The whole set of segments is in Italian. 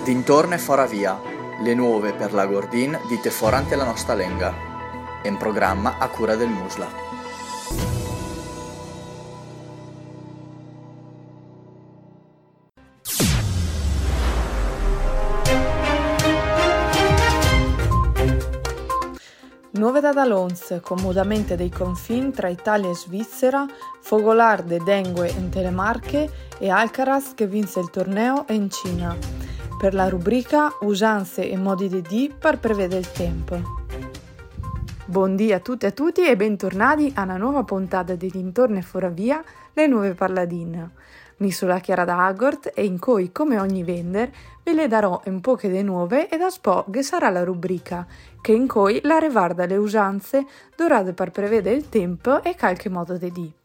Dintorno e fora via, le nuove per la Gordin dite forante la nostra lenga. In programma a cura del Musla. Nuove da Dalons, comodamente dei confini tra Italia e Svizzera, Fogolar de Dengue in Telemarche e Alcaraz che vinse il torneo in Cina. Per la rubrica Usanze e modi di dì per prevedere il tempo. Buondì a tutte e a tutti e bentornati a una nuova puntata di Dintorno e Fora Via, le nuove parladine. Mi sono Chiara da Agort e in cui, come ogni vender, ve le darò un po' che de nuove e da spo che sarà la rubrica, che in cui la riguarda le usanze dorate per prevedere il tempo e qualche modo di dì.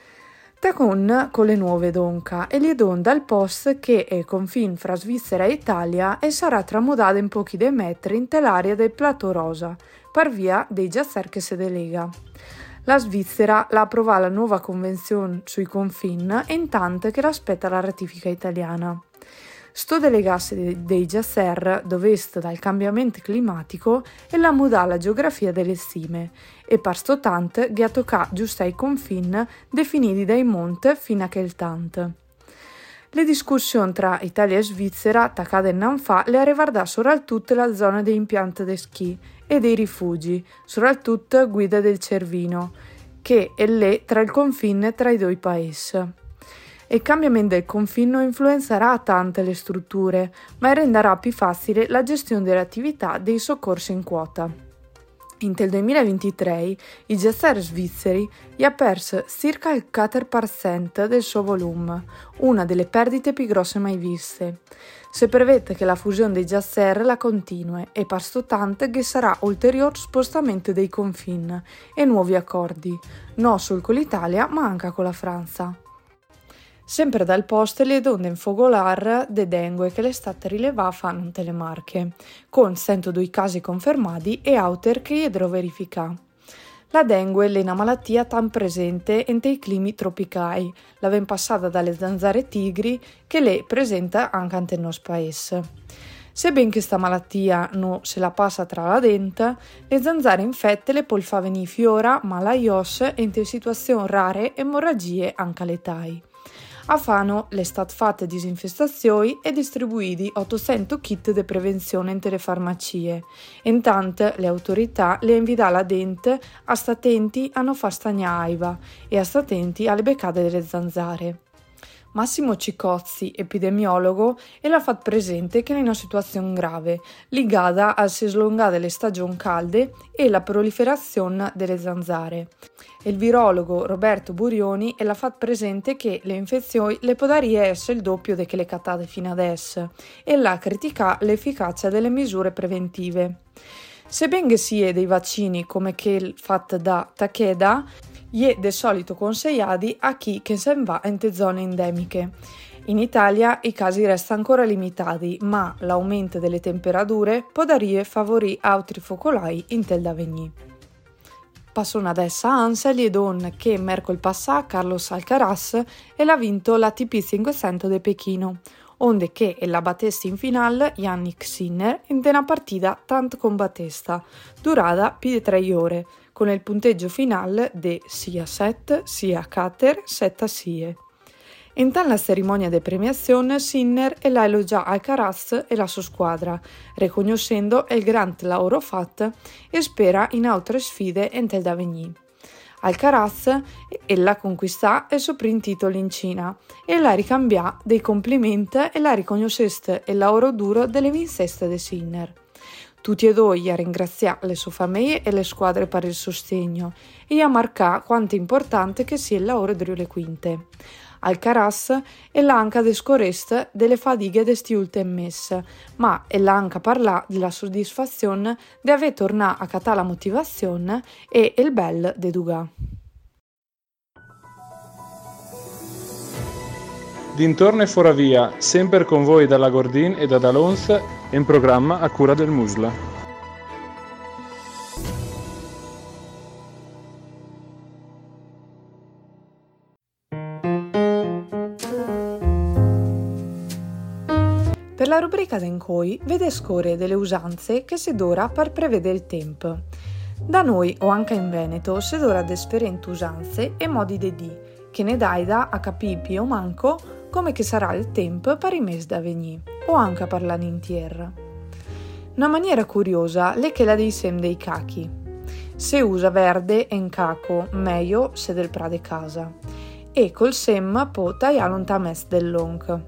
Con le nuove donca e li don dal post che è confine fra Svizzera e Italia e sarà tramudata in pochi dei metri in l'area del Plateau Rosa, per via dei giasser che si delega. La Svizzera l'ha approvata la nuova convenzione sui confini intanto che l'aspetta la ratifica italiana. Sto delegarsi dei giasser dovest dal cambiamento climatico e la muda la geografia delle stime e per sto tant che a tocca giusto ai confini definiti dai monte fino a che il tant. Le discussioni tra Italia e Svizzera, attaccate in fa, le ha riguardato soprattutto la zona dei impianti di schi e dei rifugi, soprattutto guida del Cervino, che è lì tra il confine tra i due paesi. Il cambiamento del confine influenzerà tante le strutture, ma renderà più facile la gestione delle attività dei soccorsi in quota. In del 2023 i giasser svizzeri ha perso circa il 4% del suo volume, una delle perdite più grosse mai viste. Si prevede che la fusione dei giasser la continue e per sto tanto che sarà ulteriore spostamento dei confini e nuovi accordi, non solo con l'Italia ma anche con la Francia. Sempre dal post le donne in fogolar de dengue che l'estate rilevava fanno in Telemarche, con 102 casi confermati e auter che idro verifica. La dengue è una malattia tan presente in dei climi tropicali, la ven passata dalle zanzare tigri che le presenta anche nel nostro paese. Sebbene questa malattia non se la passa tra la dente, le zanzare infette le può far venire fiora, malaios e in situazioni rare emorragie anche letali. A Fano le state fatte disinfestazioni e distribuiti 800 kit di prevenzione in le farmacie. Intanto le autorità le invitano la dente a sta attenti a non far stagnare aiva e a sta attenti alle beccate delle zanzare. Massimo Cicozzi, epidemiologo, e l'ha fatto presente che è in una situazione grave, legata al slungare delle stagioni calde e la proliferazione delle zanzare. Il virologo Roberto Burioni l'ha fatto presente che le infezioni le potrebbero essere il doppio di quelle cattate fino adesso e l'ha criticato l'efficacia delle misure preventive. Sebbene sia dei vaccini come quel fatto da Takeda, gli è di solito consigliati a chi che se ne va in zone endemiche. In Italia i casi restano ancora limitati, ma l'aumento delle temperature potrebbe favorire altri focolai in tel da venì. Passano adesso a Ansel e don che mercoledì passato Carlos Alcaraz e l'ha vinto l'ATP 500 di Pechino, onde che la battesta in finale Yannick Sinner in una partita tanto combattesta, durata più di 3 ore, con il punteggio finale di sia 7 sia 4 7 sie. In tale cerimonia di premiazione Sinner l'ha elogiato Alcaraz e la sua squadra, riconoscendo il grande lavoro fatto e spera in altre sfide in tel da venì. Alcaraz l'ha conquistato il suo primo titolo in Cina e l'ha ricambiato dei complimenti e l'ha riconosciuto il lavoro duro delle vinceste di Sinner. Tutti e due gli ha ringraziato le sue famiglie e le squadre per il sostegno e gli ha marcato quanto è importante che sia il lavoro dietro le quinte. Alcaraz l'ha anche descorresta delle fatiche di questi ultimi mesi, ma l'ha anche parlato della soddisfazione di aver tornato a catare la motivazione e il bel de Dugà. Dintorno e fora via, sempre con voi dalla Gordin e da Dalons, in programma a cura del Musla. Per per la rubrica d'encoi vede scorre delle usanze che si dora per prevedere il tempo. Da noi o anche in Veneto si dora differenti usanze e modi di dì, che ne daida a capire o manco come che sarà il tempo per i mesi da venire, o anche per l'anno intero. Una maniera curiosa è che la dei sem dei cachi. Se usa verde en caco, meglio se del prade casa, e col sem può tagliare un tames dell'onc.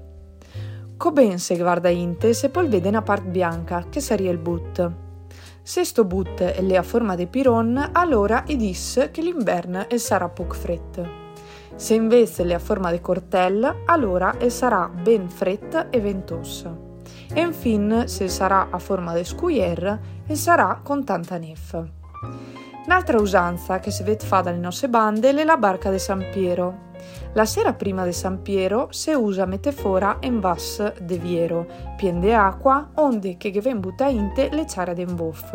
Co ben se guarda inte se poi vede una parte bianca, che sarebbe il but. Se sto but è a forma di piron, allora i dis che l'inverno sarà poco freddo. Se invece è a forma di cortella, allora sarà ben fredda e ventosa. E infine, se sarà a forma di scuier, sarà con tanta neve. Un'altra usanza che si vede fa dalle nostre bande è la barca di San Piero. La sera prima di San Piero si usa metefora in vas de viero, pien de acqua, onde che ven butta inte le ciare den boff.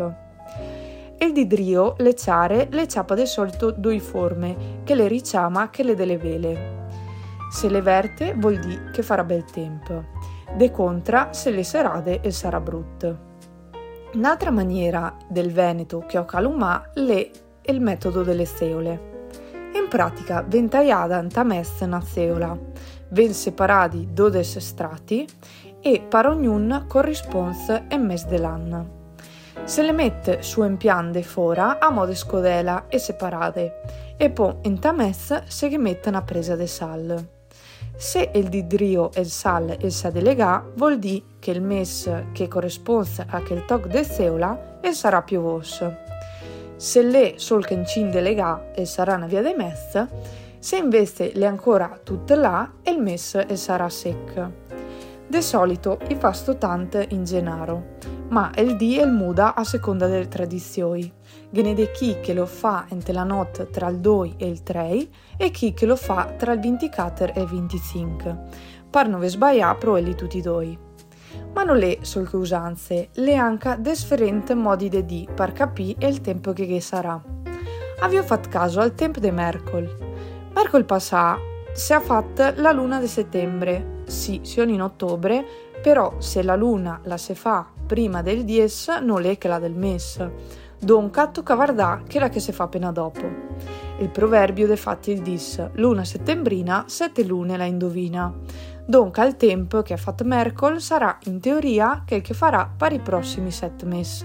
Il didrio, le ciare, le ciapa di solito due forme, che le riciama che le delle vele. Se le verte vuol dire che farà bel tempo, de contra se le serade e sarà brutto. Un'altra maniera del Veneto che ho calumà è il metodo delle seole. In pratica, ven tagliata in tames una seola, ven separati 12 strati e per ognun corrisponde in mes dell'anno. Se le mette su in pian de fora a modo scodela e separate e poi in tames se mette una presa de sal. Se il didrio e il sal e sa delegà, vuol dire che il mes che corrisponde a quel toc de seola sarà piovoso. Se le sol che incin delegà e sarà una via de mes, se invece le ancora tutte là, il mes sarà sec. De solito i fa sto tante in genaro, ma il dì e il muda a seconda delle tradizioni. Gene de chi che lo fa entre la notte tra il 2 e il 3 e chi che lo fa tra il 24 e il 25. Per non sbagliare pro elli tutti i due. Ma non è solo che usanze, le anche differenti modi di dì per capire il tempo che sarà. Avevo fatto caso al tempo di Mercol. Mercol passato si è fatta la luna di settembre, sì, siamo in ottobre, però se la luna la si fa prima del 10 non è che la del mese. Donca tocca guardare che la che si fa appena dopo. Il proverbio de fatti il dis, luna settembrina, 7 lune la indovina. Donca il tempo che ha fatto Mercol sarà in teoria che farà per i prossimi 7 mesi.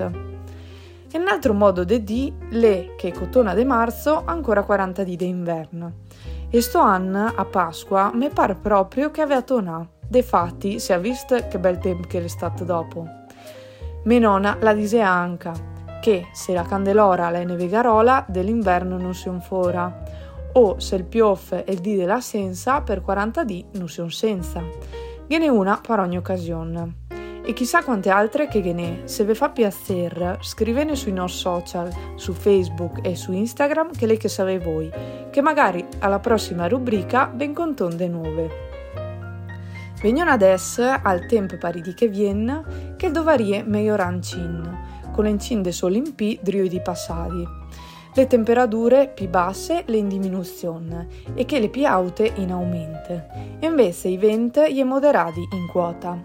E un altro modo de dì le che cotona de marzo ancora 40 dì d'inverno. E sto anno a Pasqua mi pare proprio che aveva tonà. De fatti si è visto che bel tempo che è stato dopo. Mia nonna la dise anche che se la candelora la nevegarola dell'inverno non si fora, o se il pioff e il dì della senza per 40 dì non si senza. Ghene una per ogni occasione. E chissà quante altre che ghene, se vi fa piacere, scrivene sui nostri social, su Facebook e su Instagram che lei che sapete voi, che magari alla prossima rubrica ben contonde nuove. Veniamo adesso al tempo paridi che viene, che dovarie migliorancin, con l'encin de sole in P drio di passati. Le temperature più basse le in diminuzione e che le più alte in aumento. Invece i venti gli moderati in quota.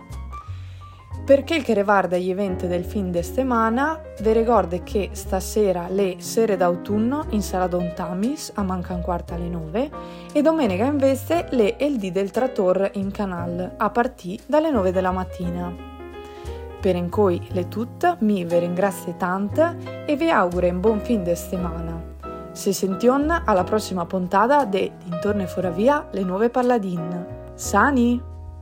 Perché il che riguarda gli eventi del fin de settimana, vi ricordo che stasera le sere d'autunno in sala Don Tamis a mancan quarta alle 9 e domenica invece le il dì del trattore in canal a partire dalle 9 della mattina. Per in cui le tutte mi vi ringrazio tanto e vi auguro un buon fin de settimana. Se sention alla prossima puntata de Dintorno e Fora Via le nuove parladin. Sani!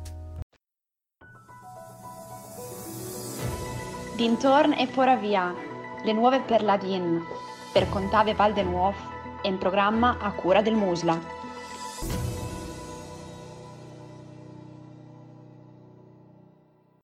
Dintorno e Fora Via le nuove parladin per Contave Val de Nuovo e in programma a cura del Musla.